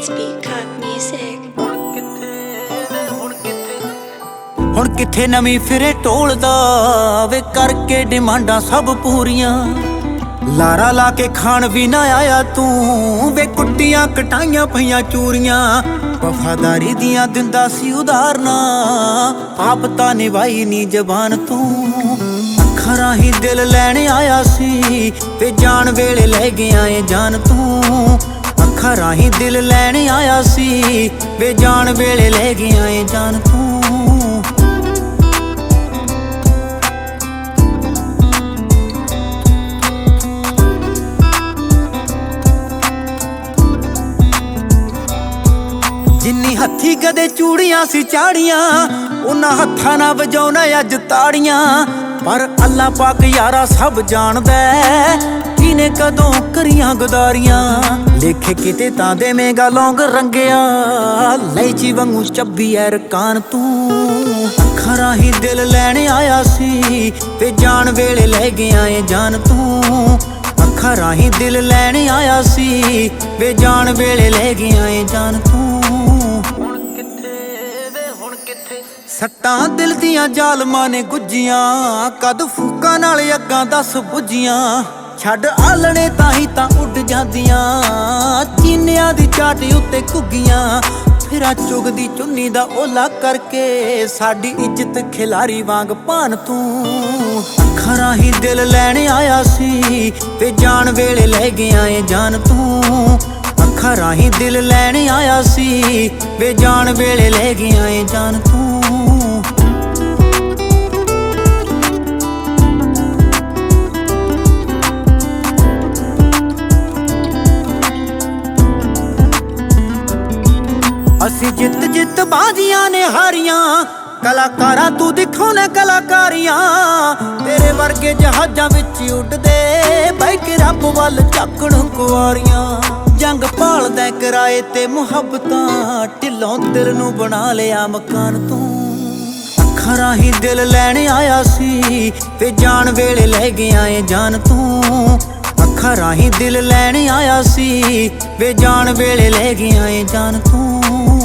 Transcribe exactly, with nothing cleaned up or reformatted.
It's Peacock Music. ਹੁਣ ਕਿੱਥੇ ਨਵੀਂ ਫਿਰੇ ਢੋਲਦਾ ਵੇ ਕਰਕੇ ਡਿਮਾਂਡਾਂ ਸਭ ਪੂਰੀਆਂ। ਲਾਰਾ ਲਾ ਕੇ ਖਾਣ ਵੀ ਨਾ ਆਇਆ ਤੂੰ ਵੇ ਕੁੱਟੀਆਂ ਕਟਾਈਆਂ ਪਈਆਂ ਚੂਰੀਆਂ। ਵਫਾਦਾਰੀ ਦੀਆਂ ਦਿੰਦਾ ਸੀ ਉਦਾਹਰਨਾਂ ਆਪ ਤਾਂ ਨਿਭਾਈ ਨੀ ਜ਼ਬਾਨ ਤੂੰ। ਅੱਖਾਂ ਰਾਹੀਂ ਦਿਲ ਲੈਣ ਆਇਆ ਸੀ ਵੇ ਜਾਣ ਵੇਲੇ ਲੈ ਗਿਆ ਏ ਜਾਨ ਤੂੰ। ਅੱਖਾਂ ਰਾਹੀਂ ਦਿਲ ਲੈਣ ਆਇਆ ਸੀ ਵੇ ਜਾਣ ਵੇਲੇ ਲੈ ਗਿਆ ਏ ਜਾਨ ਤੂੰ। ਜਿੰਨੀ ਹੱਥੀ ਕਦੇ ਚੂੜੀਆਂ ਸੀ ਚਾੜੀਆਂ ਉਹਨਾਂ ਹੱਥਾਂ ਨਾਲ ਵਜਾਉਣਾ ਅੱਜ ਤਾੜੀਆਂ। ਪਰ ਅੱਲਾ ਪਾਕ ਯਾਰਾ ਸਭ ਜਾਣਦਾ ਕਿਨੇ ਕਦੋਂ ਕਰੀਆਂ ਗੁਦਾਰੀਆਂ। ਲੇਖੇ ਕਿਤੇ ਤਾਂ ਦੇਵੇਂਗਾ ਲੌਂਗ ਰੰਗਿਆ ਲੈਚੀ ਵਾਂਗੂ ਚੱਬੀ ਐ ਰਕਾਨ ਤੂੰ। ਅੱਖਾਂ ਰਾਹੀਂ ਦਿਲ ਲੈਣ ਆਇਆ ਸੀ ਤੇ ਜਾਣ ਵੇਲੇ ਲੈ ਗਿਆ ਏ ਜਾਨ ਤੂੰ। ਅੱਖਾਂ ਰਾਹੀਂ ਦਿਲ ਲੈਣ ਆਇਆ ਸੀ ਵੇ ਜਾਣ ਵੇਲੇ ਲੈ ਗਿਆ ਏ ਜਾਨ ਤੂੰ। ਸੱਟਾਂ ਦਿਲ ਦੀਆਂ ਜ਼ਾਲਮਾਂ ਨੇ ਗੁੱਜੀਆਂ ਕਦ ਫੂਕਾਂ ਨਾਲ ਅੱਗਾਂ ਦਸ ਬੁੱਝੀਆਂ। ਛੱਡ ਆਲਣੇ ਤਾਂ ਹੀ ਤਾਂ ਉੱਡ ਜਾਂਦੀਆਂ ਚੀਨਿਆਂ ਦੀ ਚਾਟੀ ਉੱਤੇ ਘੁੱਗੀਆਂ। ਫਿਰਾਂ ਚੁਗਦੀ ਚੁੰਨੀ ਦਾ ਓਲਾ ਕਰਕੇ ਸਾਡੀ ਇੱਜ਼ਤ ਖਿਲਾਰੀ ਵਾਂਗ ਭਾਨ ਤੂੰ। ਅੱਖਾਂ ਰਾਹੀਂ ਦਿਲ ਲੈਣ ਆਇਆ ਸੀ ਤੇ ਜਾਣ ਵੇਲੇ ਲੈ ਗਿਆ ਏ ਜਾਨ ਤੂੰ। ਅੱਖਾਂ ਰਾਹੀਂ ਦਿਲ ਲੈਣ ਆਇਆ ਸੀ ਵੇ ਜਾਣ ਵੇਲੇ ਲੈ ਗਿਆ ਏ ਜਾਨ ਤੂੰ। ਅਸੀਂ ਜਿੱਤ ਜਿੱਤ ਬਾਜ਼ੀਆਂ ਨੇ ਹਾਰੀਆਂ ਕਲਾਕਾਰਾਂ ਤੂੰ ਦਿਖਾਉਣਾ ਕਲਾਕਾਰੀਆਂ। ਤੇਰੇ ਵਰਗੇ ਜਹਾਜ਼ਾਂ ਵਿੱਚ ਉੱਡਦੇ ਬਹਿ ਕੇ ਰੱਬ ਵੱਲ ਝਾਕਣ ਕੁਆਰੀਆਂ। ਜੰਗ ਭਾਲਦਾ ਕਿਰਾਏ ਤੇ ਮੁਹੱਬਤਾਂ ਢਿੱਲੋਂ ਦਿਲ ਨੂੰ ਬਣਾ ਲਿਆ ਮਕਾਨ ਤੂੰ। ਅੱਖਾਂ ਰਾਹੀਂ ਦਿਲ ਲੈਣ ਆਇਆ ਸੀ ਤੇ ਜਾਣ ਵੇਲੇ ਲੈ ਗਿਆ ਏ ਜਾਨ ਤੂੰ। ਅੱਖਾਂ ਰਾਹੀਂ ਦਿਲ ਲੈਣ ਆਇਆ ਸੀ ਵੇ ਜਾਣ ਵੇਲੇ ਲੈ ਗਿਆ ਏ ਜਾਨ ਤੂੰ।